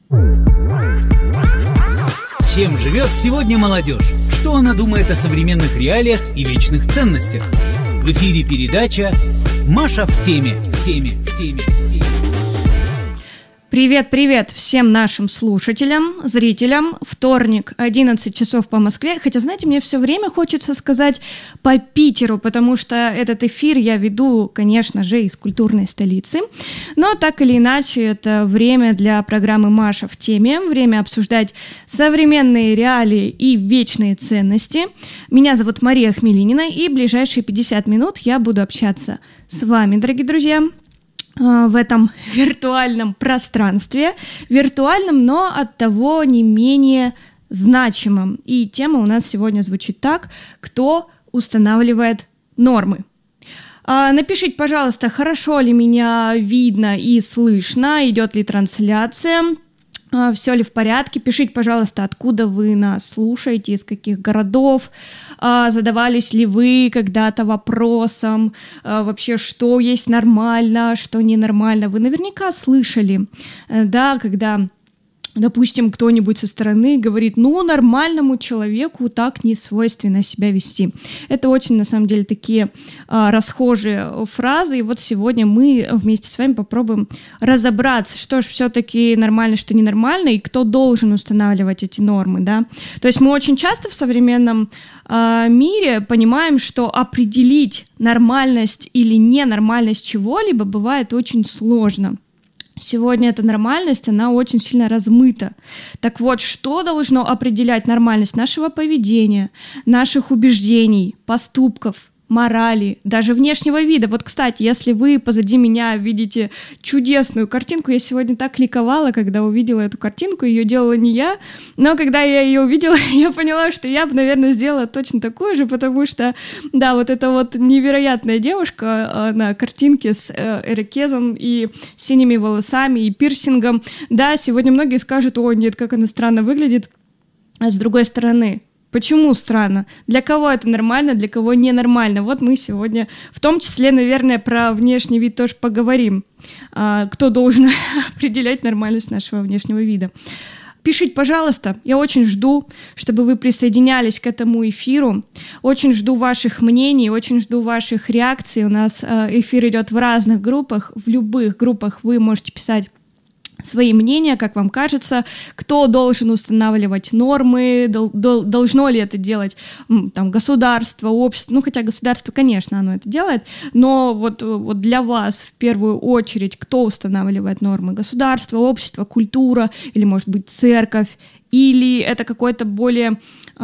Чем живет сегодня молодежь? Что она думает о современных реалиях и вечных ценностях? В эфире передача «Маша в теме». Привет всем нашим слушателям, зрителям. Вторник, 11 часов по Москве. Хотя, знаете, мне все время хочется сказать по Питеру, потому что этот эфир я веду, конечно же, из культурной столицы. Но так или иначе, это время для программы «Маша в теме», время обсуждать современные реалии и вечные ценности. Меня зовут Мария Хмелинина, и ближайшие 50 минут я буду общаться с вами, дорогие друзья, в этом виртуальном пространстве, виртуальном, но оттого не менее значимом. И тема у нас сегодня звучит так: кто устанавливает нормы? Напишите, пожалуйста, хорошо ли меня видно и слышно, идет ли трансляция, все ли в порядке. Пишите, пожалуйста, откуда вы нас слушаете, из каких городов, задавались ли вы когда-то вопросом, вообще, что есть нормально, что ненормально. Вы наверняка слышали, да, когда, допустим, кто-нибудь со стороны говорит: ну, нормальному человеку так не свойственно себя вести. Это очень, на самом деле, такие расхожие фразы. И вот сегодня мы вместе с вами попробуем разобраться, что же все-таки нормально, что ненормально, и кто должен устанавливать эти нормы, да. То есть мы очень часто в современном мире понимаем, что определить нормальность или ненормальность чего-либо бывает очень сложно. Сегодня эта нормальность, она очень сильно размыта. Так вот, что должно определять нормальность нашего поведения, наших убеждений, поступков, морали, даже внешнего вида? Вот, кстати, если вы позади меня видите чудесную картинку, я сегодня так ликовала, когда увидела эту картинку, ее делала не я, но когда я ее увидела, я поняла, что я бы, наверное, сделала точно такую же, потому что, да, вот эта вот невероятная девушка на картинке с ирокезом и синими волосами и пирсингом, да, сегодня многие скажут: о, нет, как она странно выглядит, а с другой стороны, почему странно? Для кого это нормально, для кого ненормально? Вот мы сегодня в том числе, наверное, про внешний вид тоже поговорим. Кто должен определять нормальность нашего внешнего вида? Пишите, пожалуйста, я очень жду, чтобы вы присоединялись к этому эфиру. Очень жду ваших мнений, очень жду ваших реакций. У нас эфир идет в разных группах. В любых группах вы можете писать свои мнения, как вам кажется, кто должен устанавливать нормы, должно ли это делать там, государство, общество, ну хотя государство, конечно, оно это делает, но вот для вас в первую очередь кто устанавливает нормы? Государство, общество, культура или, может быть, церковь? Или это какое-то более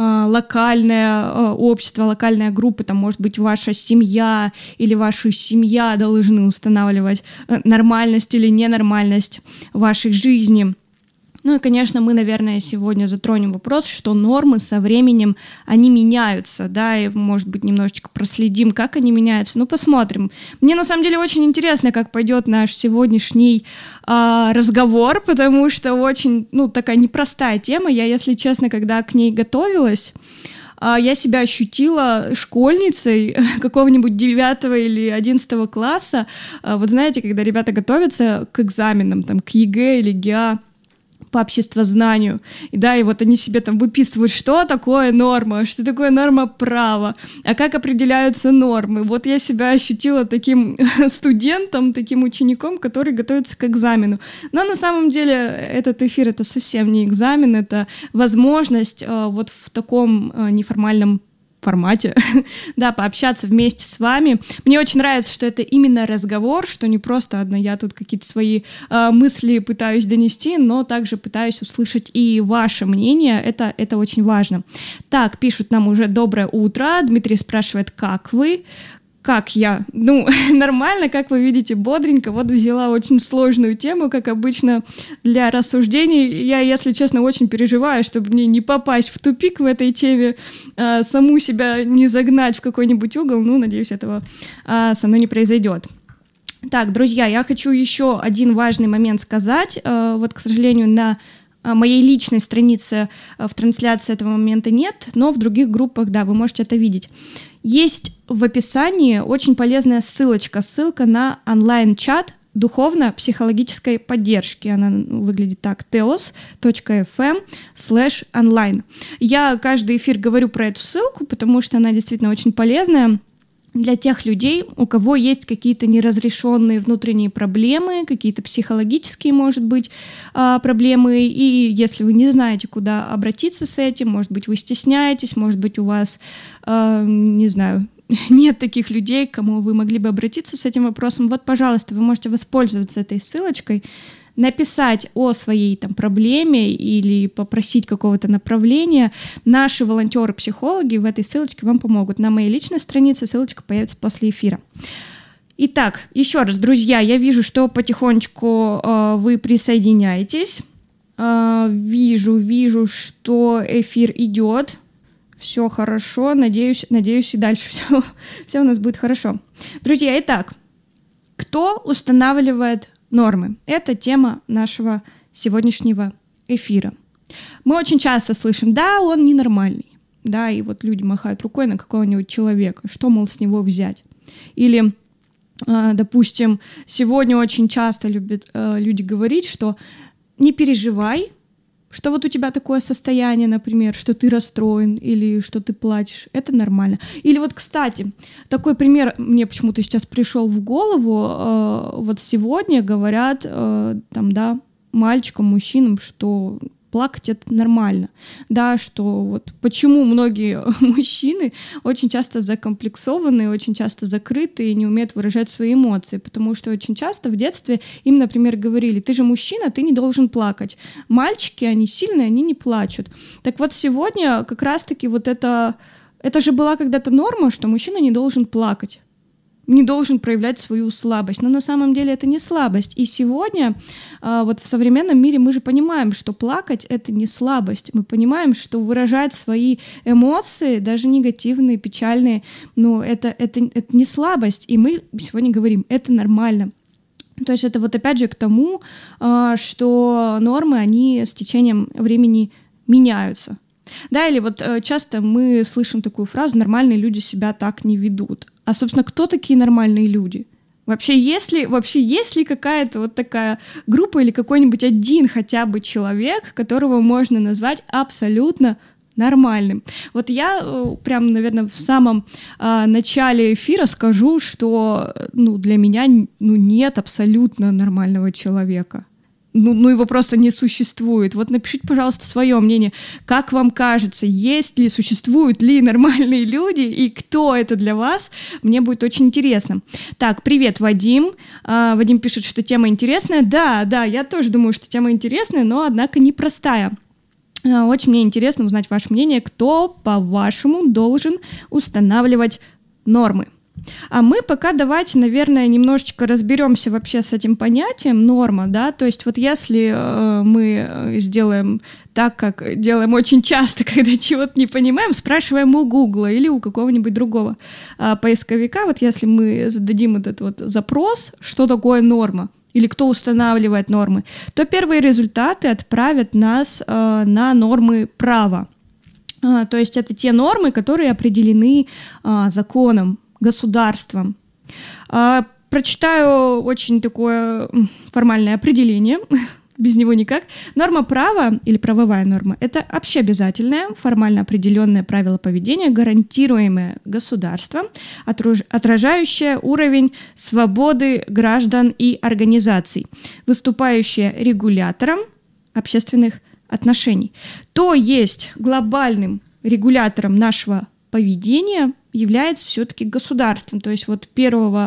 локальное общество, локальная группа, там, может быть, ваша семья или ваша семья должны устанавливать нормальность или ненормальность вашей жизни. Ну и, конечно, мы, наверное, сегодня затронем вопрос, что нормы со временем, они меняются, да, и, может быть, немножечко проследим, как они меняются, ну, посмотрим. Мне, на самом деле, очень интересно, как пойдет наш сегодняшний разговор, потому что очень, ну, такая непростая тема. Я, если честно, когда к ней готовилась, я себя ощутила школьницей какого-нибудь 9 или 11 класса. Вот знаете, когда ребята готовятся к экзаменам, там, к ЕГЭ или ГИА, по обществознанию, и да, и вот они себе там выписывают, что такое норма, что такое норма права, а как определяются нормы. Вот я себя ощутила таким студентом, таким учеником, который готовится к экзамену. Но на самом деле этот эфир — это совсем не экзамен, это возможность вот в таком неформальном формате, да, пообщаться вместе с вами. Мне очень нравится, что это именно разговор, что не просто одна я тут какие-то свои мысли пытаюсь донести, но также пытаюсь услышать и ваше мнение. Это очень важно. Так, пишут нам уже: доброе утро. Дмитрий спрашивает: как вы? Как я? Ну, нормально, как вы видите, бодренько. Вот взяла очень сложную тему, как обычно, для рассуждений. Я, если честно, очень переживаю, чтобы мне не попасть в тупик в этой теме, саму себя не загнать в какой-нибудь угол. Ну, надеюсь, этого со мной не произойдет. Так, друзья, я хочу еще один важный момент сказать. Вот, к сожалению, на моей личной странице в трансляции этого момента нет, но в других группах, да, вы можете это видеть. Есть в описании очень полезная ссылка на онлайн-чат духовно-психологической поддержки. Она выглядит так: teos.fm/online. Я каждый эфир говорю про эту ссылку, потому что она действительно очень полезная для тех людей, у кого есть какие-то неразрешенные внутренние проблемы, какие-то психологические, может быть, проблемы, и если вы не знаете, куда обратиться с этим, может быть, вы стесняетесь, может быть, у вас, не знаю, нет таких людей, к кому вы могли бы обратиться с этим вопросом, вот, пожалуйста, вы можете воспользоваться этой ссылочкой, написать о своей там проблеме или попросить какого-то направления. Наши волонтеры-психологи в этой ссылочке вам помогут. На моей личной странице ссылочка появится после эфира. Итак, еще раз, друзья, я вижу, что потихонечку вы присоединяетесь. Вижу, что эфир идет. Все хорошо. Надеюсь, и дальше все у нас будет хорошо. Друзья, итак, кто устанавливает нормы? Это тема нашего сегодняшнего эфира. Мы очень часто слышим: да, он ненормальный. Да, и вот люди махают рукой на какого-нибудь человека. Что, мол, с него взять? Или, допустим, сегодня очень часто любят люди говорить, что не переживай, что вот у тебя такое состояние, например, что ты расстроен или что ты плачешь, это нормально. Или вот, кстати, такой пример мне почему-то сейчас пришел в голову. Вот сегодня говорят мальчикам, мужчинам, что плакать — это нормально. Да, что вот почему многие мужчины очень часто закомплексованы, очень часто закрыты и не умеют выражать свои эмоции, потому что очень часто в детстве им, например, говорили: ты же мужчина, ты не должен плакать. Мальчики, они сильные, они не плачут. Так вот сегодня как раз-таки вот это же была когда-то норма, что мужчина не должен плакать, не должен проявлять свою слабость. Но на самом деле это не слабость. И сегодня вот в современном мире мы же понимаем, что плакать — это не слабость. Мы понимаем, что выражать свои эмоции, даже негативные, печальные, это не слабость. И мы сегодня говорим: это нормально. То есть это вот опять же к тому, что нормы, они с течением времени меняются. Да, или вот часто мы слышим такую фразу: нормальные люди себя так не ведут. А, собственно, кто такие нормальные люди? Вообще есть ли какая-то вот такая группа или какой-нибудь один хотя бы человек, которого можно назвать абсолютно нормальным? Вот я прям, наверное, в самом начале эфира скажу, что для меня нет абсолютно нормального человека. Его просто не существует. Вот напишите, пожалуйста, свое мнение. Как вам кажется, существуют ли нормальные люди, и кто это для вас? Мне будет очень интересно. Так, привет, Вадим. Вадим пишет, что тема интересная. Да, я тоже думаю, что тема интересная, но, однако, непростая. Очень мне интересно узнать ваше мнение. Кто, по-вашему, должен устанавливать нормы? А мы пока давайте, наверное, немножечко разберемся вообще с этим понятием норма, да, то есть вот если мы сделаем так, как делаем очень часто, когда чего-то не понимаем, спрашиваем у Гугла или у какого-нибудь другого поисковика, вот если мы зададим этот вот запрос, что такое норма, или кто устанавливает нормы, то первые результаты отправят нас на нормы права. То есть это те нормы, которые определены законом, государством. Прочитаю очень такое формальное определение, без него никак. Норма права или правовая норма — это общеобязательное, формально определенное правило поведения, гарантируемое государством, отражающее уровень свободы граждан и организаций, выступающее регулятором общественных отношений. То есть глобальным регулятором нашего поведения является все-таки государством. То есть вот первый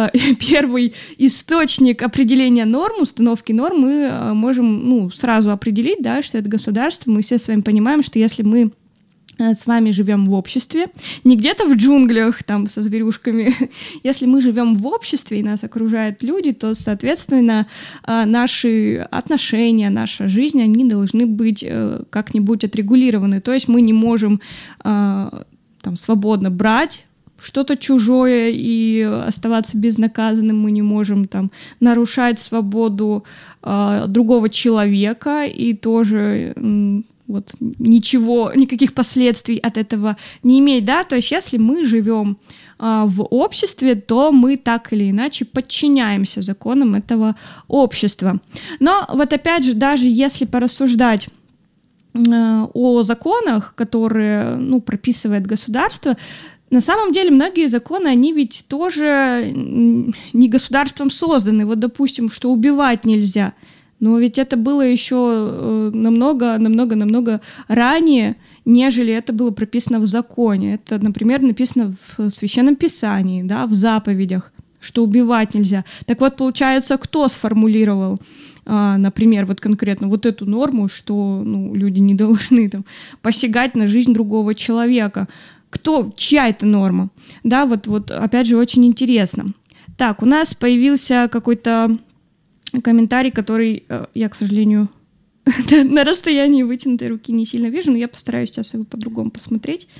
источник определения норм, установки норм мы можем сразу определить, да, что это государство. Мы все с вами понимаем, что если мы с вами живем в обществе, не где-то в джунглях там со зверюшками, если мы живем в обществе и нас окружают люди, то, соответственно, наши отношения, наша жизнь, они должны быть как-нибудь отрегулированы. То есть мы не можем свободно брать что-то чужое и оставаться безнаказанным, мы не можем нарушать свободу другого человека и тоже вот ничего, никаких последствий от этого не иметь, да, то есть если мы живем в обществе, то мы так или иначе подчиняемся законам этого общества. Но вот опять же, даже если порассуждать о законах, которые, прописывает государство, на самом деле многие законы, они ведь тоже не государством созданы. Вот, допустим, что убивать нельзя. Но ведь это было еще намного ранее, нежели это было прописано в законе. Это, например, написано в Священном Писании, да, в заповедях, что убивать нельзя. Так вот, получается, кто сформулировал, например, вот конкретно вот эту норму, что люди не должны там посягать на жизнь другого человека? Чья это норма? Да, вот опять же, очень интересно. Так, у нас появился какой-то комментарий, который я, к сожалению, на расстоянии вытянутой руки не сильно вижу, но я постараюсь сейчас его по-другому посмотреть.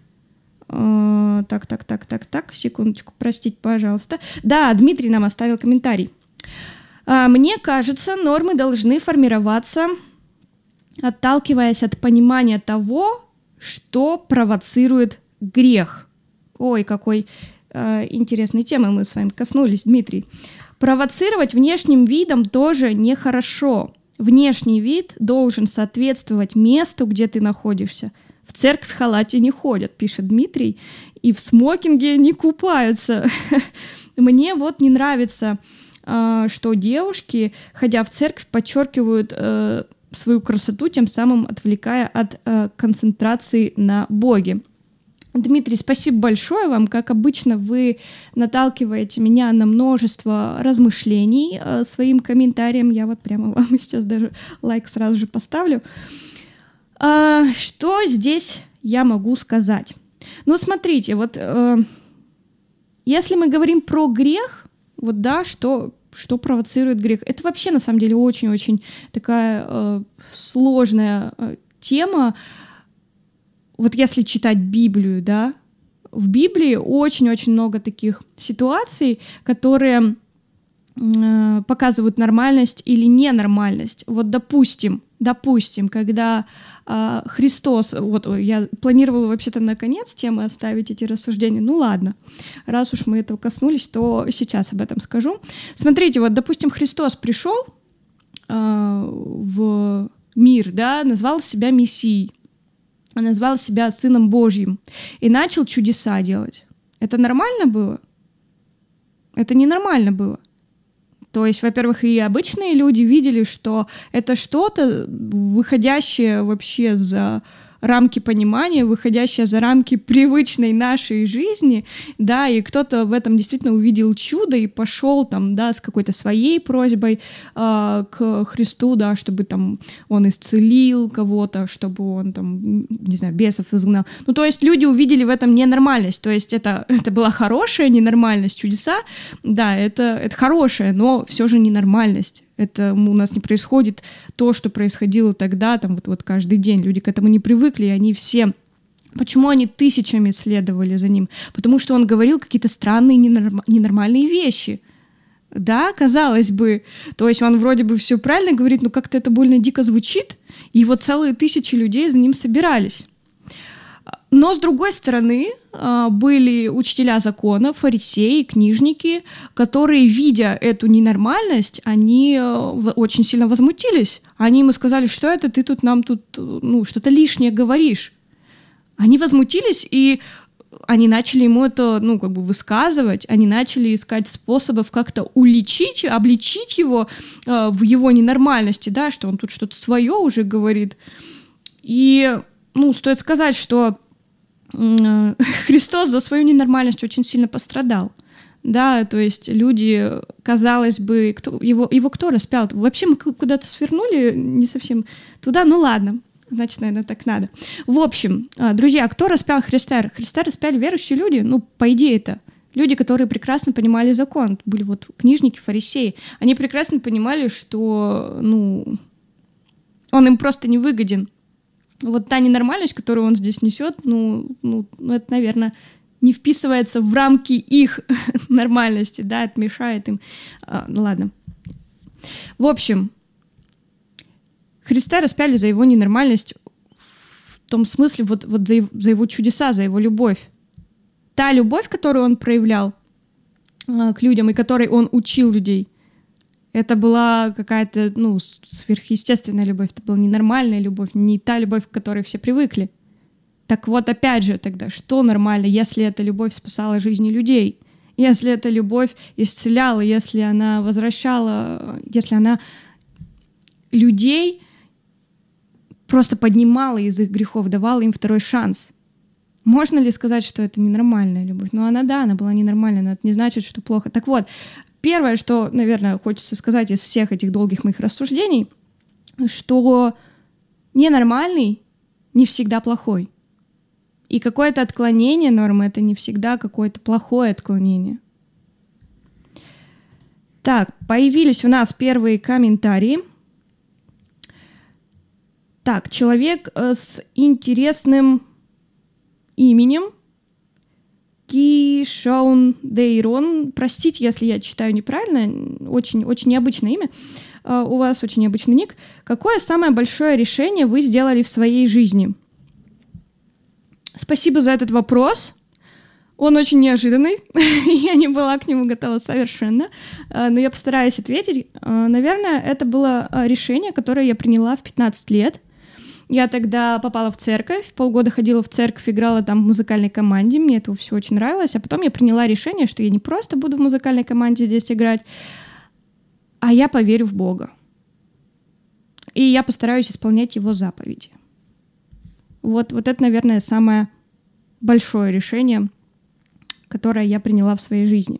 Так, секундочку, простите, пожалуйста. Да, Дмитрий нам оставил комментарий. Мне кажется, нормы должны формироваться, отталкиваясь от понимания того, что провоцирует грех. Ой, какой интересной темы мы с вами коснулись, Дмитрий. Провоцировать внешним видом тоже нехорошо. Внешний вид должен соответствовать месту, где ты находишься. В церковь в халате не ходят, пишет Дмитрий, и в смокинге не купаются. Мне вот не нравится, что девушки, ходя в церковь, подчеркивают свою красоту, тем самым отвлекая от концентрации на Боге. Дмитрий, спасибо большое вам. Как обычно, вы наталкиваете меня на множество размышлений своим комментарием. Я вот прямо вам сейчас даже лайк сразу же поставлю. Что здесь я могу сказать? Смотрите, вот если мы говорим про грех, вот да, что провоцирует грех, это вообще на самом деле очень-очень такая сложная тема. Вот если читать Библию, да, в Библии очень-очень много таких ситуаций, которые показывают нормальность или ненормальность. Вот допустим, когда Христос, вот я планировала вообще-то на конец темы оставить эти рассуждения, ладно, раз уж мы этого коснулись, то сейчас об этом скажу. Смотрите, вот допустим, Христос пришел в мир, да, назвал себя Мессией, назвал себя Сыном Божьим и начал чудеса делать. Это нормально было? Это ненормально было. То есть, во-первых, и обычные люди видели, что это что-то, выходящее вообще за рамки понимания, выходящее за рамки привычной нашей жизни, да, и кто-то в этом действительно увидел чудо и пошел там, да, с какой-то своей просьбой к Христу, да, чтобы там он исцелил кого-то, чтобы он там, не знаю, бесов изгнал. То есть люди увидели в этом ненормальность, то есть это была хорошая ненормальность, чудеса, да, это хорошая, но все же ненормальность. Это у нас не происходит то, что происходило тогда, там вот каждый день. Люди к этому не привыкли, и они все... Почему они тысячами следовали за ним? Потому что он говорил какие-то странные, ненормальные вещи. Да, казалось бы. То есть он вроде бы все правильно говорит, но как-то это больно дико звучит, и вот целые тысячи людей за ним собирались. Но, с другой стороны, были учителя закона, фарисеи, книжники, которые, видя эту ненормальность, они очень сильно возмутились. Они ему сказали, что это ты тут нам что-то лишнее говоришь. Они возмутились, и они начали ему это, высказывать, они начали искать способов как-то обличить его в его ненормальности, да, что он тут что-то свое уже говорит. И, стоит сказать, что Христос за свою ненормальность очень сильно пострадал. Да, то есть люди, казалось бы, его кто распял? Вообще мы куда-то свернули, не совсем туда, ладно, значит, наверное, так надо. В общем, друзья, кто распял Христа? Христа распяли верующие люди, по идее это. Люди, которые прекрасно понимали закон, были вот книжники, фарисеи, они прекрасно понимали, что, он им просто не выгоден. Вот та ненормальность, которую он здесь несет, это, наверное, не вписывается в рамки их нормальности, да, это мешает им. Ладно. В общем, Христа распяли за его ненормальность том смысле вот за его чудеса, за его любовь. Та любовь, которую он проявлял к людям и которой он учил людей, это была какая-то, сверхъестественная любовь, это была ненормальная любовь, не та любовь, к которой все привыкли. Так вот, опять же, тогда, что нормально, если эта любовь спасала жизни людей, если эта любовь исцеляла, если она возвращала, если она людей просто поднимала из их грехов, давала им второй шанс. Можно ли сказать, что это ненормальная любовь? Она была ненормальная, но это не значит, что плохо. Так вот, первое, что, наверное, хочется сказать из всех этих долгих моих рассуждений, что ненормальный не всегда плохой. И какое-то отклонение нормы — это не всегда какое-то плохое отклонение. Так, появились у нас первые комментарии. Так, человек с интересным именем Кишаун Дейрон. Простите, если я читаю неправильно, очень, очень необычное имя. У вас очень необычный ник. Какое самое большое решение вы сделали в своей жизни? Спасибо за этот вопрос. Он очень неожиданный. Я не была к нему готова совершенно. Но я постараюсь ответить. Наверное, это было решение, которое я приняла в 15 лет. Я тогда попала в церковь, полгода ходила в церковь, играла там в музыкальной команде. Мне это все очень нравилось. А потом я приняла решение, что я не просто буду в музыкальной команде здесь играть, а я поверю в Бога. И я постараюсь исполнять Его заповеди. Вот это, наверное, самое большое решение, которое я приняла в своей жизни.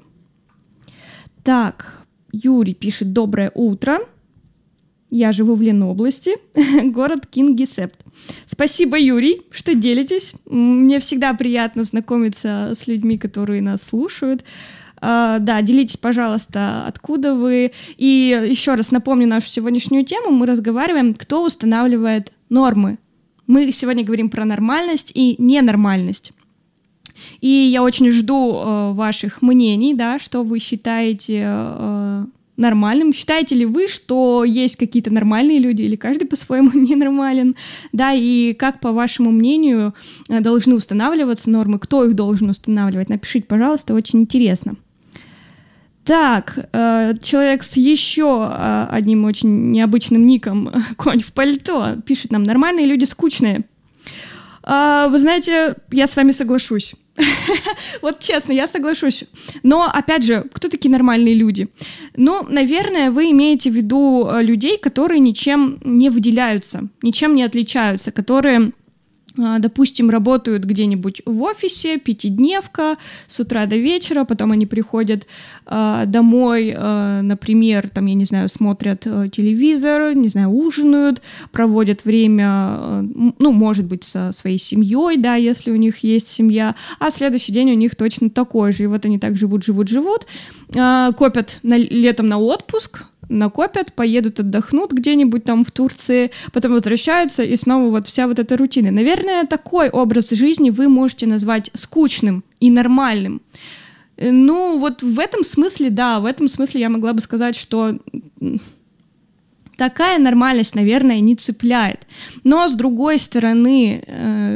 Так, Юрий пишет: «Доброе утро. Я живу в Ленобласти, город Кингисепп». Спасибо, Юрий, что делитесь. Мне всегда приятно знакомиться с людьми, которые нас слушают. Да, делитесь, пожалуйста, откуда вы. И еще раз напомню нашу сегодняшнюю тему. Мы разговариваем, кто устанавливает нормы. Мы сегодня говорим про нормальность и ненормальность. И я очень жду ваших мнений, да, что вы считаете нормальным. Считаете ли вы, что есть какие-то нормальные люди, или каждый по-своему ненормален? Да, и как, по вашему мнению, должны устанавливаться нормы? Кто их должен устанавливать? Напишите, пожалуйста, очень интересно. Так, человек с еще одним очень необычным ником, конь в пальто, пишет нам: «Нормальные люди скучные». Вы знаете, я с вами соглашусь. Вот честно, я соглашусь. Но, опять же, кто такие нормальные люди? Наверное, вы имеете в виду людей, которые ничем не выделяются, ничем не отличаются, которые, допустим, работают где-нибудь в офисе, пятидневка, с утра до вечера, потом они приходят домой, например, там, я не знаю, смотрят телевизор, не знаю, ужинают, проводят время, может быть, со своей семьей, да, если у них есть семья, а следующий день у них точно такой же, и вот они так живут, копят летом на отпуск, накопят, поедут, отдохнут где-нибудь там в Турции, потом возвращаются, и снова вот вся вот эта рутина. Наверное, такой образ жизни вы можете назвать скучным и нормальным. Вот в этом смысле, да, в этом смысле я могла бы сказать, что такая нормальность, наверное, не цепляет. Но с другой стороны,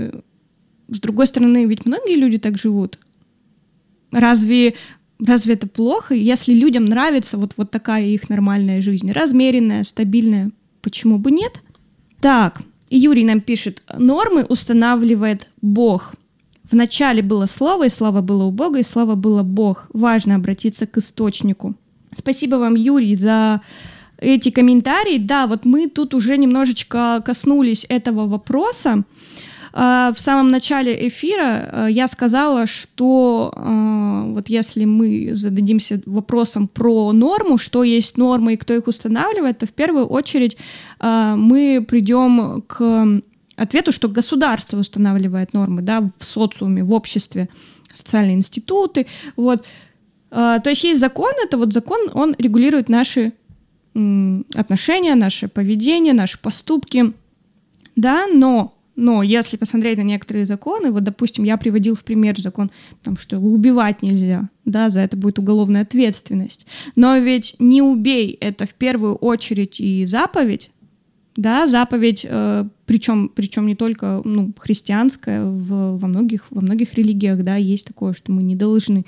ведь многие люди так живут. Разве это плохо, если людям нравится вот такая их нормальная жизнь? Размеренная, стабильная. Почему бы нет? Так, Юрий нам пишет: «Нормы устанавливает Бог. Вначале было Слово, и Слово было у Бога, и Слово было Бог. Важно обратиться к источнику». Спасибо вам, Юрий, за эти комментарии. Да, вот мы тут уже немножечко коснулись этого вопроса. В самом начале эфира я сказала, что вот если мы зададимся вопросом про норму, что есть нормы и кто их устанавливает, то в первую очередь мы придем к ответу, что государство устанавливает нормы, да, в социуме, в обществе, социальные институты. Вот. То есть есть закон, это вот закон, он регулирует наши отношения, наше поведение, наши поступки, да, но если посмотреть на некоторые законы, вот, допустим, я приводил в пример закон, там, что убивать нельзя, да, за это будет уголовная ответственность. Но ведь «не убей» — это в первую очередь и заповедь, Да, заповедь, причем не только христианская, во многих религиях, да, есть такое, что мы не должны.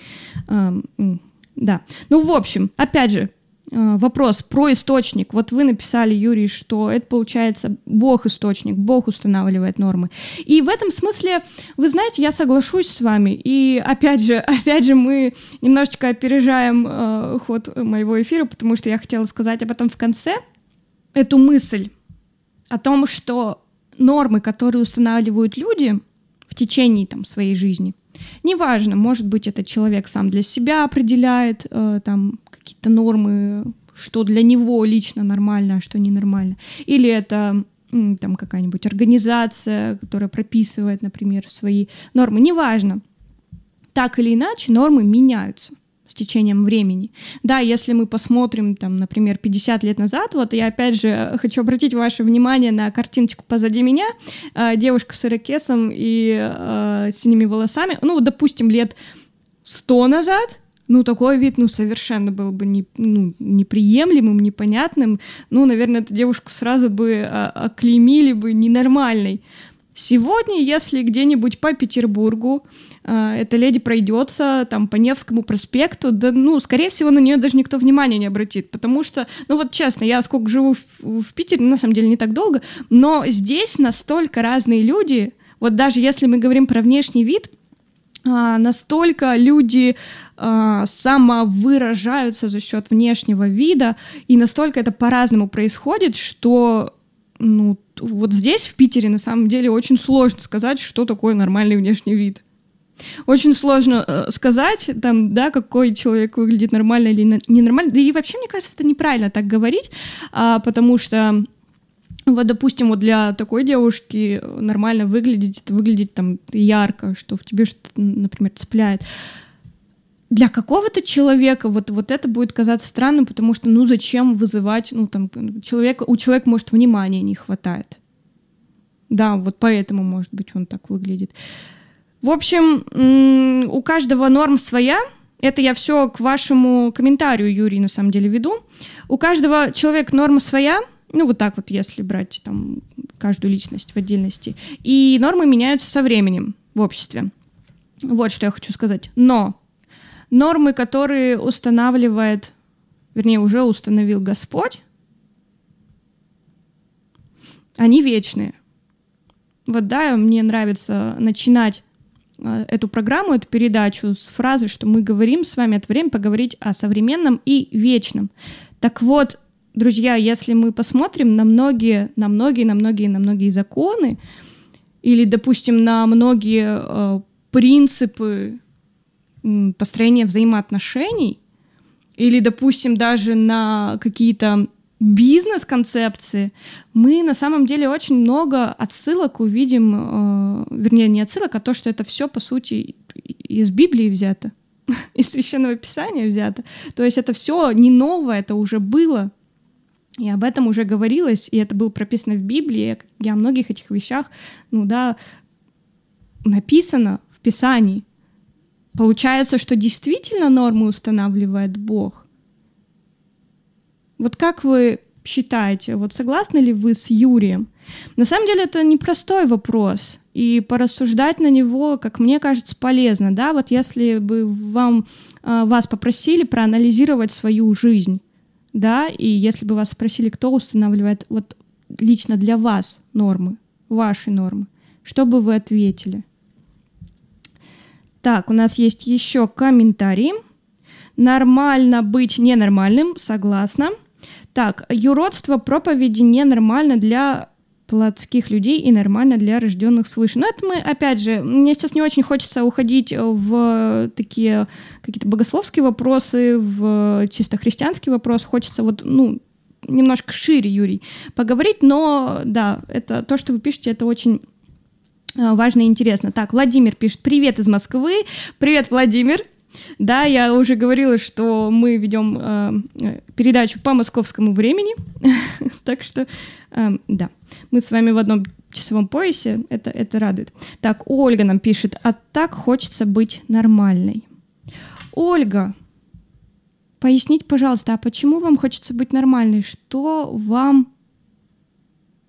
Да. В общем, опять же, вопрос про источник. Вот вы написали, Юрий, что это, получается, Бог источник, Бог устанавливает нормы. И в этом смысле, вы знаете, я соглашусь с вами. И опять же, мы немножечко опережаем ход моего эфира, потому что я хотела сказать об этом в конце. Эту мысль о том, что нормы, которые устанавливают люди в течение своей жизни, неважно, может быть, этот человек сам для себя определяет какие-то нормы, что для него лично нормально, а что ненормально. Или это какая-нибудь организация, которая прописывает, например, свои нормы. Неважно. Так или иначе, нормы меняются с течением времени. Да, если мы посмотрим, например, 50 лет назад, вот я опять же хочу обратить ваше внимание на картиночку позади меня, девушка с ирокесом и синими волосами, допустим, лет 100 назад, такой вид, совершенно был бы неприемлемым, непонятным, наверное, эту девушку сразу бы оклеймили бы ненормальной. Сегодня, если где-нибудь по Петербургу эта леди пройдется по Невскому проспекту, да, скорее всего, на нее даже никто внимания не обратит, потому что, честно, я сколько живу в Питере, на самом деле не так долго, но здесь настолько разные люди, вот даже если мы говорим про внешний вид, настолько люди самовыражаются за счет внешнего вида, и настолько это по-разному происходит, что вот здесь, в Питере, на самом деле, очень сложно сказать, что такое нормальный внешний вид. Очень сложно сказать, какой человек выглядит нормально или ненормально. Да и вообще, мне кажется, это неправильно так говорить, потому что, допустим, для такой девушки нормально выглядеть ярко, что в тебе что-то, например, цепляет. Для какого-то человека вот это будет казаться странным, потому что, зачем вызывать, у человека, может, внимания не хватает. Да, вот поэтому, может быть, он так выглядит. В общем, у каждого норм своя. Это я все к вашему комментарию, Юрий, на самом деле веду. У каждого человека норма своя, если брать каждую личность в отдельности. И нормы меняются со временем в обществе. Вот что я хочу сказать. Но нормы, которые уже установил Господь, они вечные. Мне нравится начинать эту программу, эту передачу с фразы, что мы говорим с вами, это время поговорить о современном и вечном. Так вот, друзья, если мы посмотрим на многие законы или, допустим, на многие принципы построения взаимоотношений или, допустим, даже на какие-то бизнес-концепции, мы на самом деле очень много отсылок увидим, не отсылок, а то, что это все, по сути, из Библии взято, из Священного Писания взято. То есть это все не новое, это уже было, и об этом уже говорилось, и это было прописано в Библии, и о многих этих вещах, написано в Писании. Получается, что действительно нормы устанавливает Бог. Вот как вы считаете, согласны ли вы с Юрием? На самом деле это непростой вопрос, и порассуждать на него, как мне кажется, полезно. Да? Если бы вас попросили проанализировать свою жизнь, да, и если бы вас спросили, кто устанавливает лично для вас нормы, ваши нормы, что бы вы ответили? Так, у нас есть еще комментарий. Нормально быть ненормальным, согласна. Так, юродство проповеди ненормально для плотских людей и нормально для рожденных свыше. Но это мы, опять же, мне сейчас не очень хочется уходить в такие какие-то богословские вопросы, в чисто христианские вопросы. Хочется немножко шире, Юрий, поговорить, но да, это то, что вы пишете, это очень важно и интересно. Так, Владимир пишет: привет из Москвы. Привет, Владимир. Да, я уже говорила, что мы ведем передачу по московскому времени, так что, да, мы с вами в одном часовом поясе, это радует. Так, Ольга нам пишет: а так хочется быть нормальной. Ольга, поясните, пожалуйста, а почему вам хочется быть нормальной? Что вам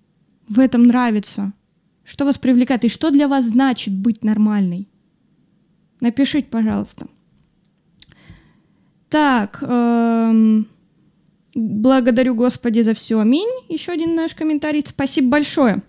в этом нравится? Что вас привлекает? И что для вас значит быть нормальной? Напишите, пожалуйста. Так, благодарю Господи за все. Аминь. Еще один наш комментарий. Спасибо большое.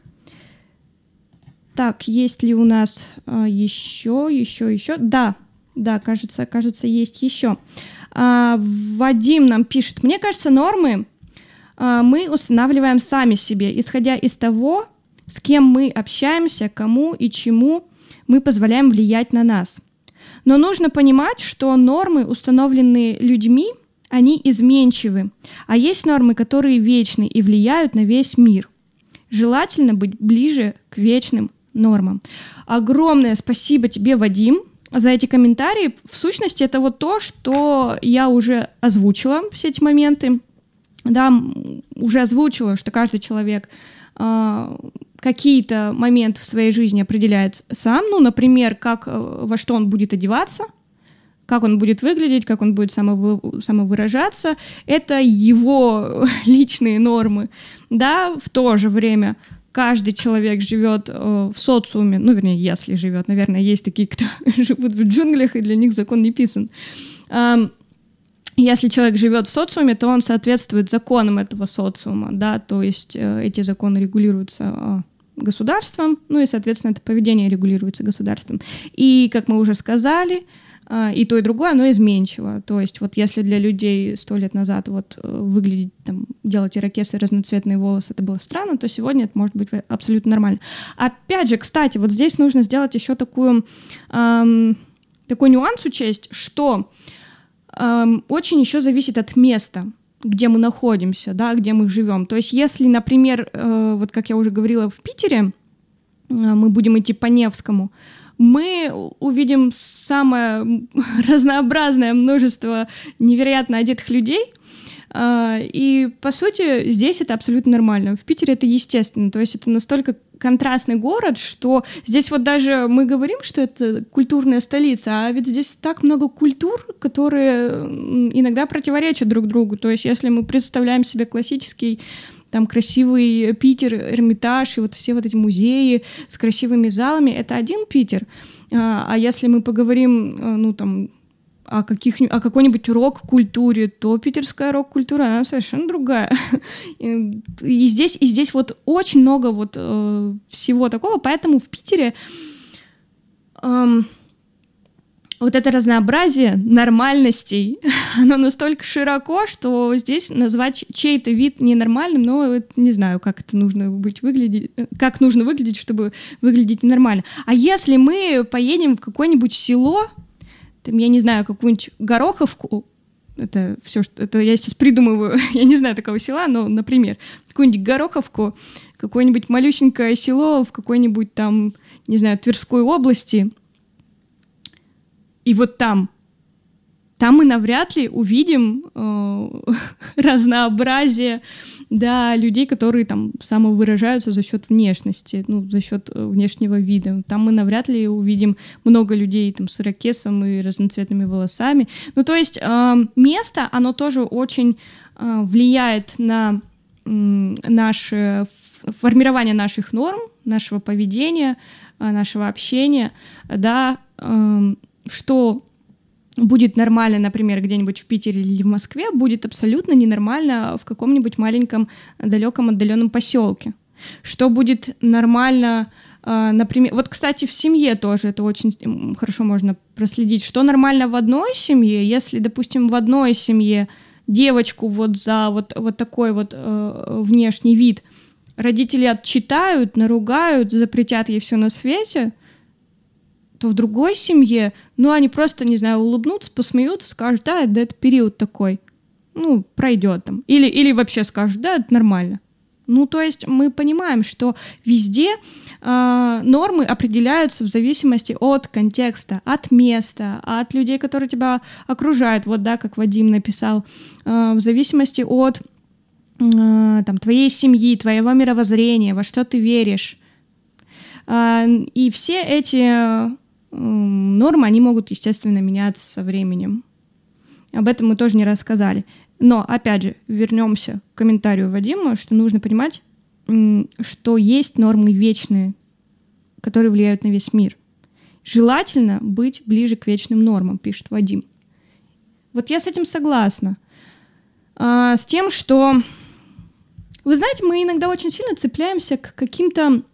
Так, есть ли у нас еще? Да, кажется, есть еще. Вадим нам пишет. Мне кажется, нормы мы устанавливаем сами себе, исходя из того, с кем мы общаемся, кому и чему мы позволяем влиять на нас. Но нужно понимать, что нормы, установленные людьми, они изменчивы, а есть нормы, которые вечны и влияют на весь мир. Желательно быть ближе к вечным нормам. Огромное спасибо тебе, Вадим, за эти комментарии. В сущности, это вот то, что я уже озвучила, все эти моменты. Да, уже озвучила, что каждый человек какие-то моменты в своей жизни определяет сам. Ну, например, во что он будет одеваться, как он будет выглядеть, как он будет самовыражаться. Это его личные нормы. Да, в то же время каждый человек живет в социуме, ну, вернее, если живет, наверное, есть такие, кто живут в джунглях, и для них закон не писан. Если человек живет в социуме, то он соответствует законам этого социума, да, то есть эти законы регулируются государством, ну и, соответственно, это поведение регулируется государством. И, как мы уже сказали, и то, и другое, оно изменчиво. То есть вот если для людей 100 лет назад вот выглядеть, там, делать ирокесы, разноцветные волосы, это было странно, то сегодня это может быть абсолютно нормально. Опять же, кстати, вот здесь нужно сделать еще такой нюанс учесть, что очень еще зависит от места, где мы находимся, да, где мы живем. То есть если, например, вот как я уже говорила, в Питере мы будем идти по Невскому, мы увидим самое разнообразное множество невероятно одетых людей, и, по сути, здесь это абсолютно нормально. В Питере это естественно, то есть это настолько контрастный город, что здесь вот даже мы говорим, что это культурная столица, а ведь здесь так много культур, которые иногда противоречат друг другу. То есть если мы представляем себе классический там красивый Питер, Эрмитаж и вот все вот эти музеи с красивыми залами, это один Питер. А если мы поговорим, ну, там, о какой-нибудь рок-культуре, то питерская рок-культура, она совершенно другая. И здесь вот очень много вот всего такого, поэтому в Питере вот это разнообразие нормальностей, оно настолько широко, что здесь назвать чей-то вид ненормальным, но не знаю, как нужно выглядеть, чтобы выглядеть нормально. А если мы поедем в какое-нибудь село, там, я не знаю, какую-нибудь Гороховку, это все, что это я сейчас придумываю, я не знаю такого села, но, например, какую-нибудь Гороховку, какое-нибудь малюсенькое село в какой-нибудь там, не знаю, Тверской области, и вот там мы навряд ли увидим разнообразие, да, людей, которые там самовыражаются за счет внешности, ну, за счет внешнего вида. Там мы навряд ли увидим много людей там с ирокесом и разноцветными волосами. Ну, то есть место, оно тоже очень влияет на наше формирование наших норм, нашего поведения, нашего общения, да, что будет нормально, например, где-нибудь в Питере или в Москве, будет абсолютно ненормально в каком-нибудь маленьком далеком отдаленном поселке. Что будет нормально, например, вот, кстати, в семье тоже это очень хорошо можно проследить, что нормально в одной семье, если, допустим, в одной семье девочку вот за вот такой вот внешний вид родители отчитают, наругают, запретят ей все на свете, то в другой семье, ну, они просто, не знаю, улыбнутся, посмеются, скажут, да, это период такой, ну, пройдет там. Или вообще скажут, да, это нормально. Ну, то есть мы понимаем, что везде нормы определяются в зависимости от контекста, от места, от людей, которые тебя окружают, вот, да, как Вадим написал, в зависимости от там, твоей семьи, твоего мировоззрения, во что ты веришь. И все эти нормы, они могут, естественно, меняться со временем. Об этом мы тоже не рассказали. Но, опять же, вернемся к комментарию Вадима, что нужно понимать, что есть нормы вечные, которые влияют на весь мир. Желательно быть ближе к вечным нормам, пишет Вадим. Вот я с этим согласна. С тем, что, вы знаете, мы иногда очень сильно цепляемся к каким-то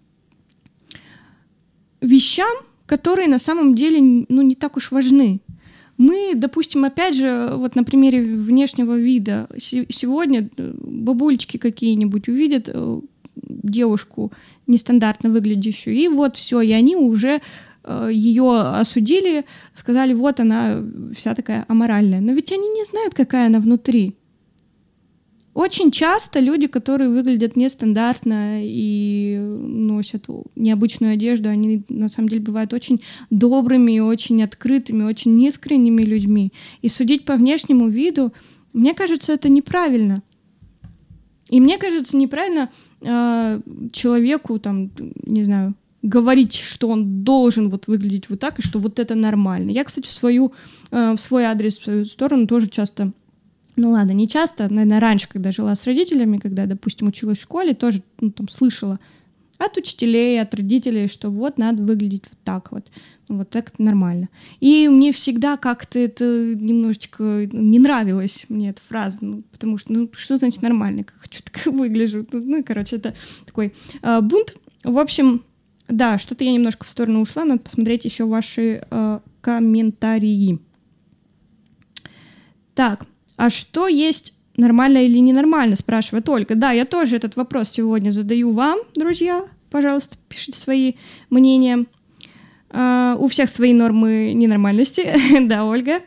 вещам, которые на самом деле не так уж важны. Мы, допустим, опять же, вот на примере внешнего вида, сегодня бабулечки какие-нибудь увидят девушку нестандартно выглядящую, и вот все, и они уже ее осудили, сказали, вот она вся такая аморальная. Но ведь они не знают, какая она внутри. Очень часто люди, которые выглядят нестандартно и носят необычную одежду, они на самом деле бывают очень добрыми, очень открытыми, очень искренними людьми. И судить по внешнему виду, мне кажется, это неправильно. И мне кажется, неправильно человеку, там, не знаю, говорить, что он должен вот выглядеть вот так, и что вот это нормально. Я, кстати, в свой адрес, в свою сторону тоже часто... Ну ладно, не часто, наверное, раньше, когда жила с родителями, когда, допустим, училась в школе, тоже там слышала от учителей, от родителей, что вот надо выглядеть вот так вот. Вот так нормально. И мне всегда как-то это немножечко не нравилось, мне эта фраза, потому что, что значит нормально, как хочу, так и выгляжу. Короче, это такой бунт. В общем, да, что-то я немножко в сторону ушла, надо посмотреть еще ваши комментарии. Так. А что есть нормально или ненормально, спрашивает Ольга. Да, я тоже этот вопрос сегодня задаю вам, друзья. Пожалуйста, пишите свои мнения. У всех свои нормы ненормальности. Да, Ольга.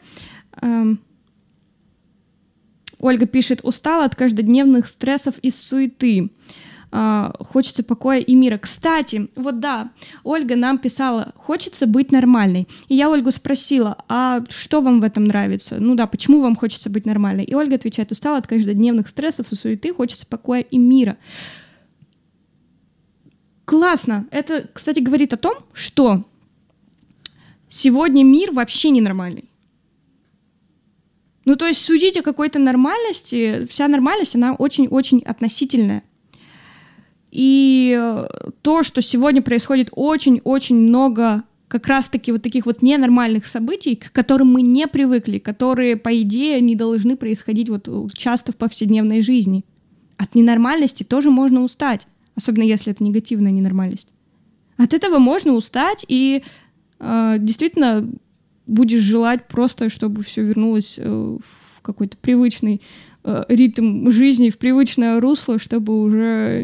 Ольга пишет, устала от каждодневных стрессов и суеты. Хочется покоя и мира. Кстати, вот да, Ольга нам писала, хочется быть нормальной. И я Ольгу спросила, а что вам в этом нравится? Ну да, почему вам хочется быть нормальной? И Ольга отвечает, устала от каждодневных стрессов и суеты, хочется покоя и мира. Классно. Это, кстати, говорит о том, что сегодня мир вообще ненормальный. Ну то есть судить о какой-то нормальности, вся нормальность, она очень-очень относительная. И то, что сегодня происходит очень-очень много как раз-таки вот таких вот ненормальных событий, к которым мы не привыкли, которые, по идее, не должны происходить вот часто в повседневной жизни. От ненормальности тоже можно устать, особенно если это негативная ненормальность. От этого можно устать, и действительно будешь желать просто, чтобы все вернулось в какой-то привычный ритм жизни, в привычное русло, чтобы уже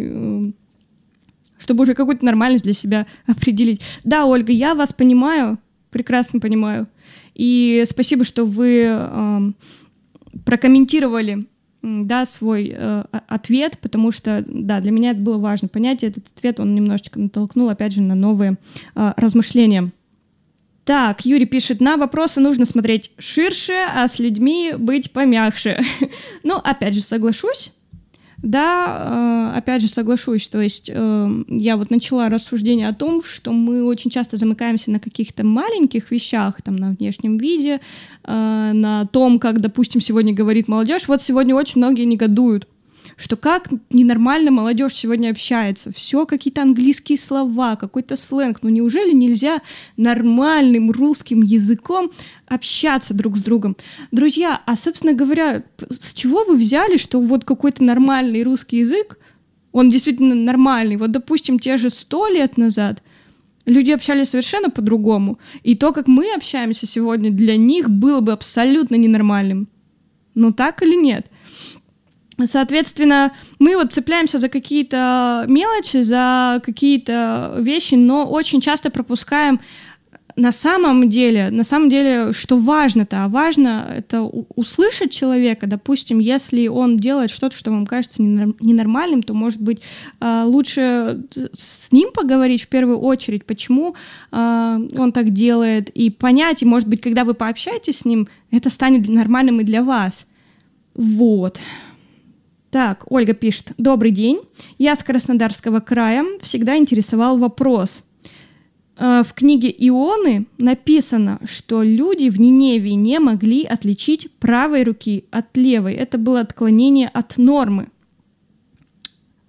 какую-то нормальность для себя определить. Да, Ольга, я вас понимаю, прекрасно понимаю. И спасибо, что вы прокомментировали, да, свой ответ, потому что, да, для меня это было важно понять. Этот ответ, он немножечко натолкнул, опять же, на новые размышления. Так, Юрий пишет, на вопросы нужно смотреть ширше, а с людьми быть помягче. Ну, опять же, соглашусь. Да, опять же, соглашусь. То есть я вот начала рассуждение о том, что мы очень часто замыкаемся на каких-то маленьких вещах, там, на внешнем виде, на том, как, допустим, сегодня говорит молодежь. Вот сегодня очень многие негодуют, что как ненормально молодежь сегодня общается. Все какие-то английские слова, какой-то сленг. Ну неужели нельзя нормальным русским языком общаться друг с другом? Друзья, а, собственно говоря, с чего вы взяли, что вот какой-то нормальный русский язык, он действительно нормальный? Вот, допустим, те же 100 лет назад люди общались совершенно по-другому. И то, как мы общаемся сегодня, для них было бы абсолютно ненормальным. Ну так или нет? Соответственно, мы вот цепляемся за какие-то мелочи, за какие-то вещи, но очень часто пропускаем на самом деле, что важно-то? А важно это услышать человека. Допустим, если он делает что-то, что вам кажется ненормальным, то, может быть, лучше с ним поговорить в первую очередь, почему он так делает, и понять, и, может быть, когда вы пообщаетесь с ним, это станет нормальным и для вас. Вот. Так, Ольга пишет. Добрый день. Я с Краснодарского края. Всегда интересовал вопрос. В книге Ионы написано, что люди в Ниневии не могли отличить правой руки от левой. Это было отклонение от нормы.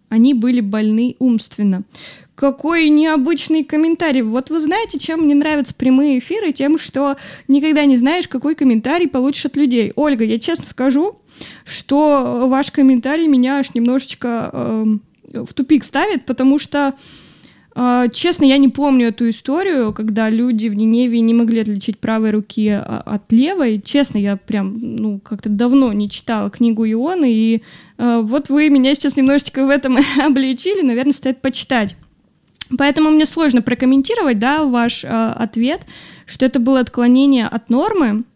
они были больны умственно. Какой необычный комментарий. Вот вы знаете, чем мне нравятся прямые эфиры? Тем, что никогда не знаешь, какой комментарий получишь от людей. Ольга, я честно скажу, что ваш комментарий меня аж немножечко в тупик ставит, потому что, честно, я не помню эту историю, когда люди в Ниневии не могли отличить правой руки от левой. Честно, я прям, как-то давно не читала книгу Ионы, и вот вы меня сейчас немножечко в этом обличили, наверное, стоит почитать. Поэтому мне сложно прокомментировать, ваш ответ, что это было отклонение от нормы.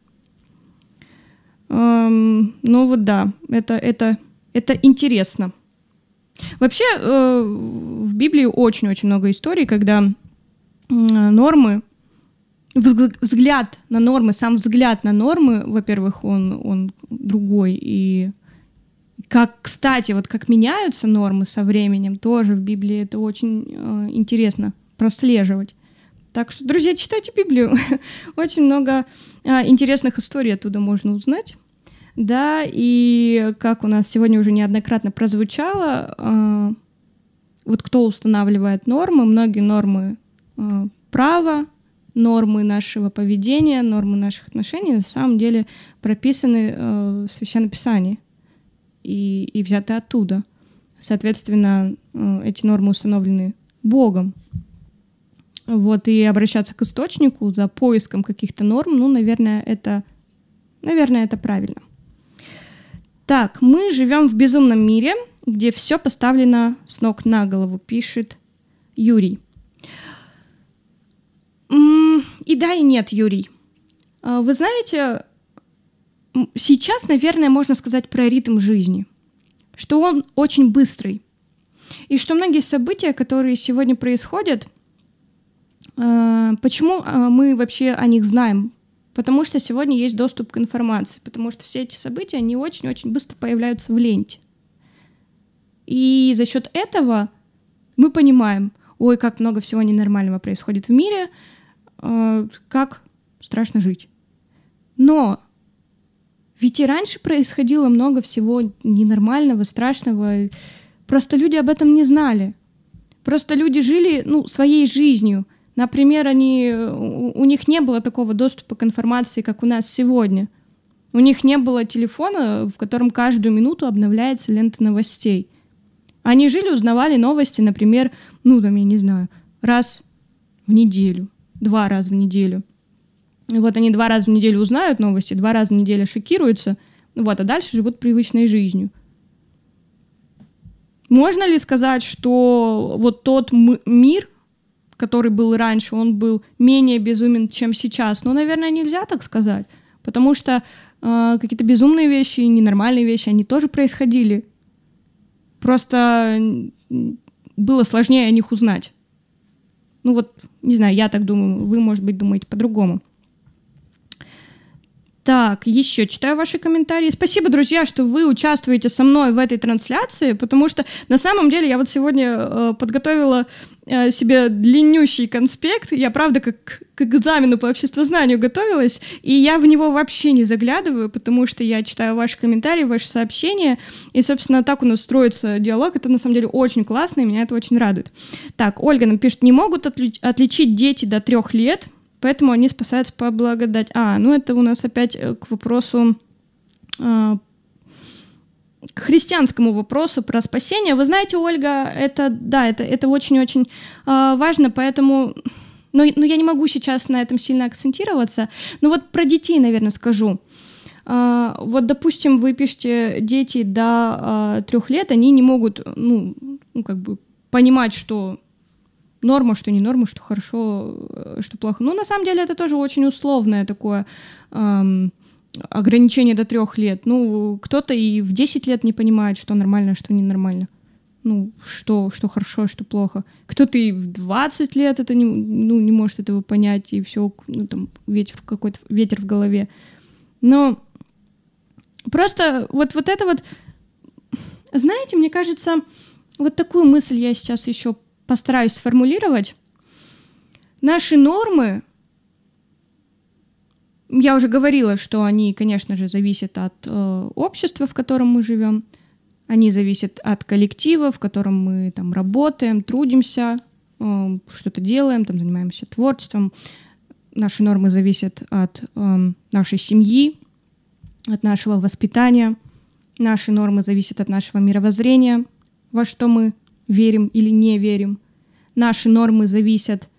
Это интересно. Вообще, в Библии очень-очень много историй, когда нормы, взгляд на нормы, сам взгляд на нормы, во-первых, он другой, и кстати, как меняются нормы со временем, тоже в Библии это очень интересно прослеживать. Так что, друзья, читайте Библию. Очень много интересных историй оттуда можно узнать. Да, и как у нас сегодня уже неоднократно прозвучало, кто устанавливает нормы, многие нормы права, нормы нашего поведения, нормы наших отношений на самом деле прописаны в Священном Писании и взяты оттуда. Соответственно, эти нормы установлены Богом. И обращаться к источнику за поиском каких-то норм, наверное, это правильно. Так, мы живем в безумном мире, где все поставлено с ног на голову, пишет Юрий. И да, и нет, Юрий. Вы знаете, сейчас, наверное, можно сказать про ритм жизни, что он очень быстрый, и что многие события, которые сегодня происходят, почему мы вообще о них знаем? Потому что сегодня есть доступ к информации, потому что все эти события, они очень-очень быстро появляются в ленте. И за счет этого мы понимаем, как много всего ненормального происходит в мире, как страшно жить. Но ведь и раньше происходило много всего ненормального, страшного. Просто люди об этом не знали. Просто люди жили своей жизнью. Например, у них не было такого доступа к информации, как у нас сегодня. У них не было телефона, в котором каждую минуту обновляется лента новостей. Они жили, узнавали новости, например, я не знаю, раз в неделю, 2 раза в неделю. Они 2 раза в неделю узнают новости, 2 раза в неделю шокируются, а дальше живут привычной жизнью. Можно ли сказать, что тот мир, который был раньше, он был менее безумен, чем сейчас? Наверное, нельзя так сказать, потому что какие-то безумные вещи, ненормальные вещи, они тоже происходили. Просто было сложнее о них узнать. Не знаю, я так думаю, вы, может быть, думаете по-другому. Так, еще читаю ваши комментарии. Спасибо, друзья, что вы участвуете со мной в этой трансляции, потому что на самом деле я сегодня подготовила себе длиннющий конспект. Я, правда, как к экзамену по обществознанию готовилась, и я в него вообще не заглядываю, потому что я читаю ваши комментарии, ваши сообщения, и, собственно, так у нас строится диалог. Это, на самом деле, очень классно, и меня это очень радует. Так, Ольга нам пишет, не могут отличить дети до 3 лет, поэтому они спасаются по благодати. Это у нас опять к вопросу, к христианскому вопросу про спасение. Вы знаете, Ольга, это очень-очень важно, поэтому... Но я не могу сейчас на этом сильно акцентироваться. Но про детей, наверное, скажу. Допустим, вы пишете, дети до 3 лет, они не могут, понимать, что норма, что не норма, что хорошо, что плохо. На самом деле, это тоже очень условное такое ограничение до 3 лет. Кто-то и в 10 лет не понимает, что нормально, что ненормально. Что хорошо, что плохо. Кто-то и в 20 лет это не может этого понять, и все, ветер в голове. Но просто это знаете, мне кажется, такую мысль я сейчас еще постараюсь сформулировать. Наши нормы, я уже говорила, что они, конечно же, зависят от общества, в котором мы живем. Они зависят от коллектива, в котором мы там работаем, трудимся, что-то делаем, там занимаемся творчеством. Наши нормы зависят от нашей семьи, от нашего воспитания. Наши нормы зависят от нашего мировоззрения, во что мы верим или не верим. Наши нормы зависят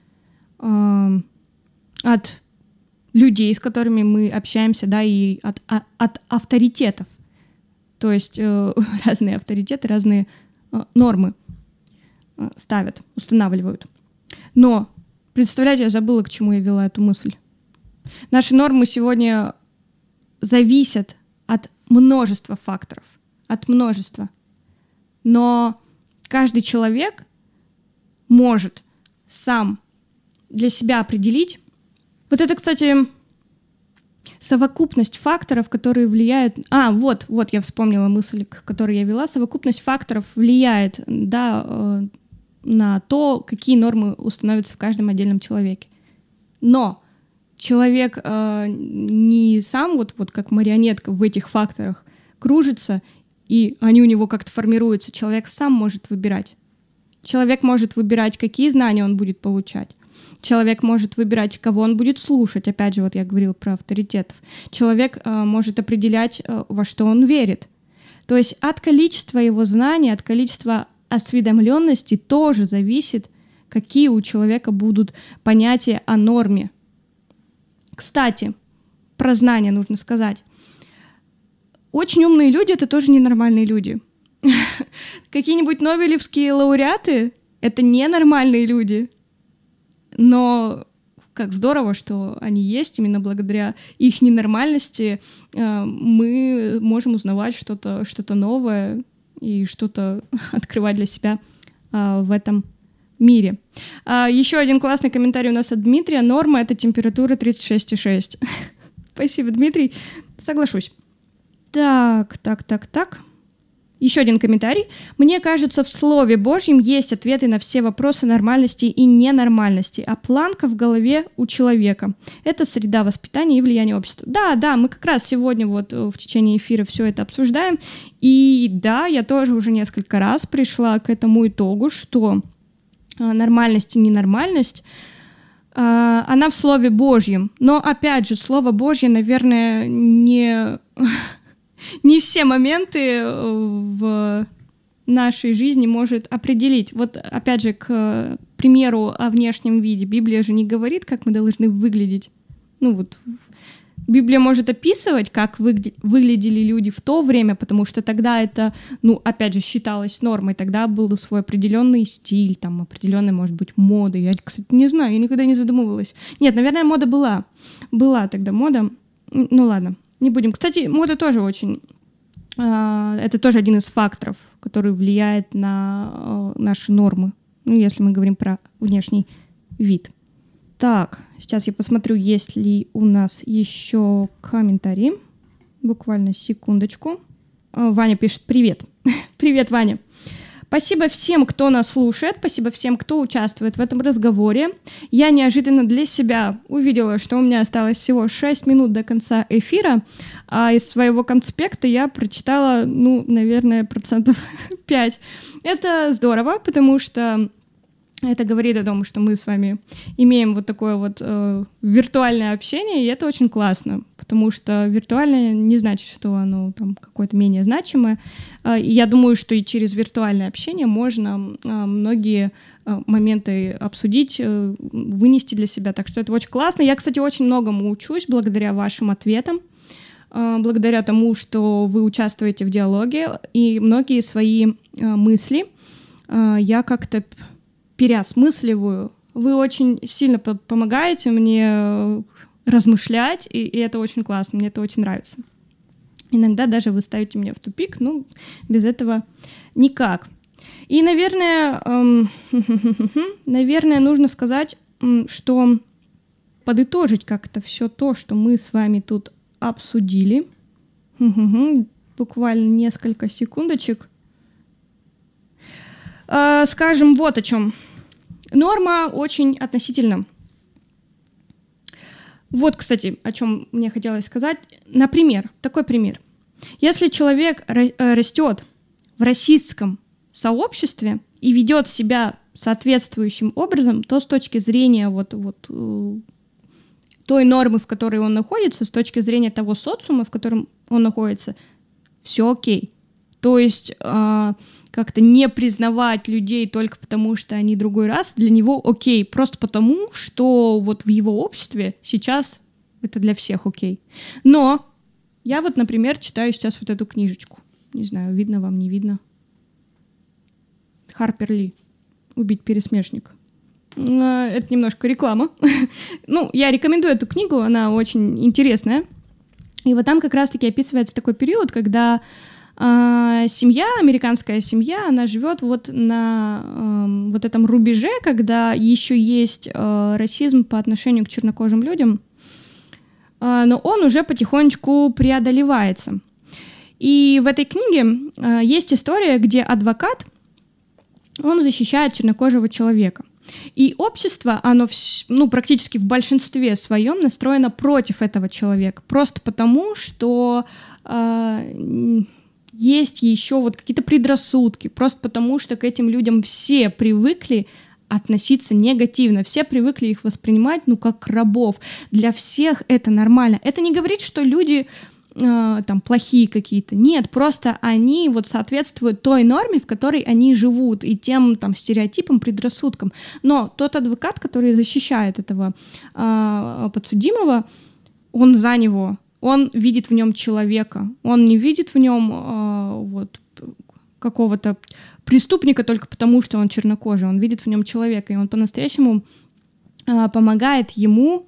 от людей, с которыми мы общаемся, да, и от авторитетов. То есть разные авторитеты, разные нормы ставят, устанавливают. Но, представляете, я забыла, к чему я вела эту мысль. Наши нормы сегодня зависят от множества факторов, от множества. Но каждый человек может сам для себя определить. Вот это, кстати, совокупность факторов, которые влияют... Вот, я вспомнила мысль, к которой я вела. Совокупность факторов влияет, да, на то, какие нормы установятся в каждом отдельном человеке. Но человек не сам вот как марионетка в этих факторах кружится, и они у него как-то формируются. Человек сам может выбирать. Человек может выбирать, какие знания он будет получать. Человек может выбирать, кого он будет слушать. Опять же, вот я говорила про авторитетов. Человек может определять, во что он верит. То есть от количества его знаний, от количества осведомленности тоже зависит, какие у человека будут понятия о норме. Кстати, про знания нужно сказать. Очень умные люди — это тоже ненормальные люди. Какие-нибудь нобелевские лауреаты — это ненормальные люди. Но как здорово, что они есть. Именно благодаря их ненормальности мы можем узнавать что-то новое и что-то открывать для себя в этом мире. Еще один классный комментарий у нас от Дмитрия. Норма — это температура 36,6. Спасибо, Дмитрий. Соглашусь. Так. Еще один комментарий. Мне кажется, в Слове Божьем есть ответы на все вопросы нормальности и ненормальности, а планка в голове у человека. Это среда воспитания и влияния общества. Да, мы как раз сегодня вот в течение эфира все это обсуждаем. И да, я тоже уже несколько раз пришла к этому итогу, что нормальность и ненормальность, она в Слове Божьем. Но опять же, Слово Божье, наверное, не все моменты в нашей жизни может определить. Вот опять же, к примеру о внешнем виде. Библия же не говорит, как мы должны выглядеть. Библия может описывать, как выглядели люди в то время, потому что тогда это, опять же, считалось нормой. Тогда был свой определенный стиль, там, определенная, может быть, мода. Я, кстати, не знаю, я никогда не задумывалась. Нет, наверное, мода была. Была тогда мода. Ладно. Не будем. Кстати, мода тоже очень... это тоже один из факторов, который влияет на наши нормы, если мы говорим про внешний вид. Так, сейчас я посмотрю, есть ли у нас еще комментарии. Буквально секундочку. Ваня пишет: «Привет». Привет, Ваня. Спасибо всем, кто нас слушает, спасибо всем, кто участвует в этом разговоре. Я неожиданно для себя увидела, что у меня осталось всего 6 минут до конца эфира, а из своего конспекта я прочитала, наверное, 5%. Это здорово, потому что это говорит о том, что мы с вами имеем вот такое вот виртуальное общение, и это очень классно, потому что виртуальное не значит, что оно там какое-то менее значимое. И я думаю, что и через виртуальное общение можно многие моменты обсудить, вынести для себя. Так что это очень классно. Я, кстати, очень многому учусь благодаря вашим ответам, благодаря тому, что вы участвуете в диалоге, и многие свои мысли я как-то переосмысливаю. Вы очень сильно помогаете мне размышлять, и это очень классно, мне это очень нравится. Иногда даже вы ставите меня в тупик, без этого никак. И, наверное, нужно сказать, что подытожить как-то все то, что мы с вами тут обсудили. Буквально несколько секундочек. Скажем вот о чем. Норма очень относительна. Вот, кстати, о чем мне хотелось сказать. Например, такой пример. Если человек растет в расистском сообществе и ведет себя соответствующим образом, то с точки зрения той нормы, в которой он находится, с точки зрения того социума, в котором он находится, все окей. То есть как-то не признавать людей только потому, что они другой расы, для него окей, просто потому, что вот в его обществе сейчас это для всех окей. Но я вот, например, читаю сейчас вот эту книжечку. Не знаю, видно вам, не видно. Харпер Ли «Убить пересмешника». Это немножко реклама. Ну, я рекомендую эту книгу, она очень интересная. И вот там как раз-таки описывается такой период, когда американская семья, она живет вот на вот этом рубеже, когда еще есть расизм по отношению к чернокожим людям, но он уже потихонечку преодолевается. И в этой книге есть история, где адвокат, он защищает чернокожего человека. И общество, оно практически в большинстве своем настроено против этого человека, просто потому, что есть еще вот какие-то предрассудки, просто потому, что к этим людям все привыкли относиться негативно, все привыкли их воспринимать, как рабов. Для всех это нормально. Это не говорит, что люди там плохие какие-то. Нет, просто они вот соответствуют той норме, в которой они живут, и тем там стереотипам, предрассудкам. Но тот адвокат, который защищает этого подсудимого, он за него, он видит в нем человека, он не видит в нем какого-то преступника только потому, что он чернокожий, он видит в нем человека, и он по-настоящему помогает ему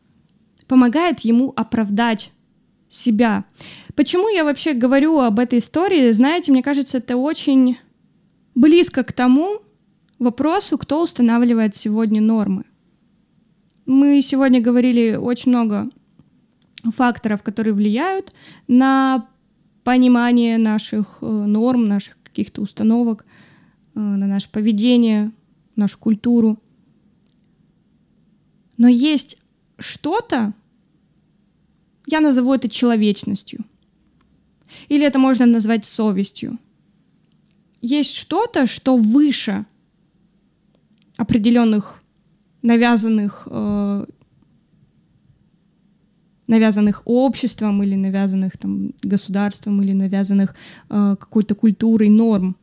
оправдать себя. Почему я вообще говорю об этой истории? Знаете, мне кажется, это очень близко к тому вопросу, кто устанавливает сегодня нормы. Мы сегодня говорили очень много факторов, которые влияют на понимание наших норм, наших каких-то установок, на наше поведение, нашу культуру. Но есть что-то, я назову это человечностью. Или это можно назвать совестью. Есть что-то, что выше определенных навязанных обществом или навязанных там, государством или навязанных какой-то культурой норм.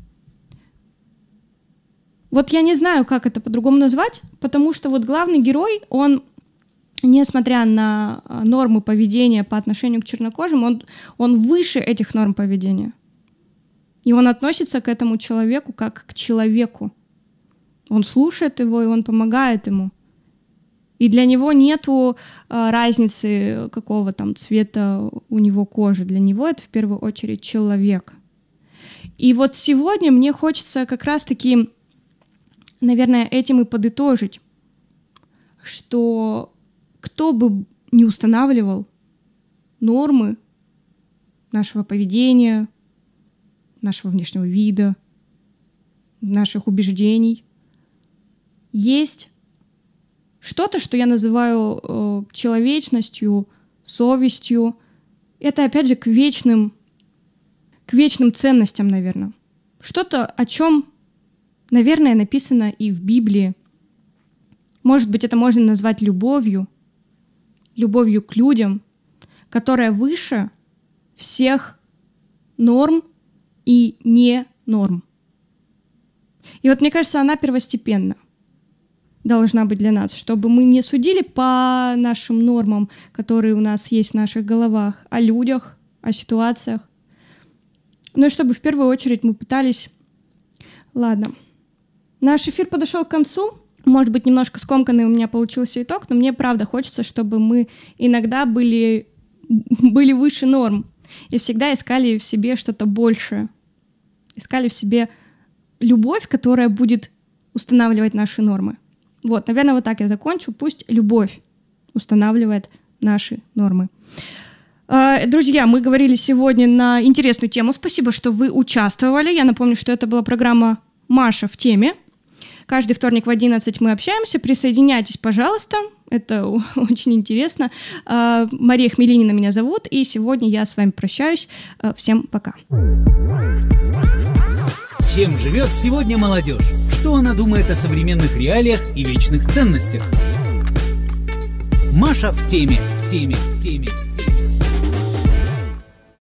Вот я не знаю, как это по-другому назвать, потому что вот главный герой, он, несмотря на нормы поведения по отношению к чернокожим, он выше этих норм поведения. И он относится к этому человеку как к человеку. Он слушает его, и он помогает ему. И для него нету разницы, какого там цвета у него кожи. Для него это в первую очередь человек. И вот сегодня мне хочется как раз-таки, наверное, этим и подытожить, что кто бы ни устанавливал нормы нашего поведения, нашего внешнего вида, наших убеждений, есть что-то, что я называю человечностью, совестью. Это, опять же, к вечным ценностям, наверное. Что-то, о чем, наверное, написано и в Библии. Может быть, это можно назвать любовью к людям, которая выше всех норм и не норм. И вот мне кажется, она первостепенна должна быть для нас, чтобы мы не судили по нашим нормам, которые у нас есть в наших головах, о людях, о ситуациях, но и чтобы в первую очередь мы пытались... Ладно, наш эфир подошел к концу. Может быть, немножко скомканный у меня получился итог, но мне правда хочется, чтобы мы иногда были выше норм и всегда искали в себе что-то большее. Искали в себе любовь, которая будет устанавливать наши нормы. Вот, наверное, вот так я закончу. Пусть любовь устанавливает наши нормы. Друзья, мы говорили сегодня на интересную тему. Спасибо, что вы участвовали. Я напомню, что это была программа «Маша в теме». Каждый вторник в 11 мы общаемся. Присоединяйтесь, пожалуйста. Это очень интересно. Мария Хмелинина меня зовут. И сегодня я с вами прощаюсь. Всем пока. Чем живет сегодня молодежь? Что она думает о современных реалиях и вечных ценностях? Маша в теме.